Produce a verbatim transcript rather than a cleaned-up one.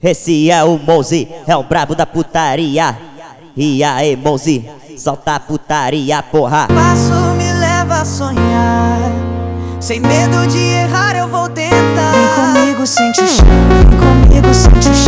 Esse é o Mozi, é o brabo da putaria. E aí, Mozi, solta a putaria, porra. Passo me leva a sonhar, sem medo de errar eu vou tentar. Vem comigo, sente o chão, vem comigo, sente o chão.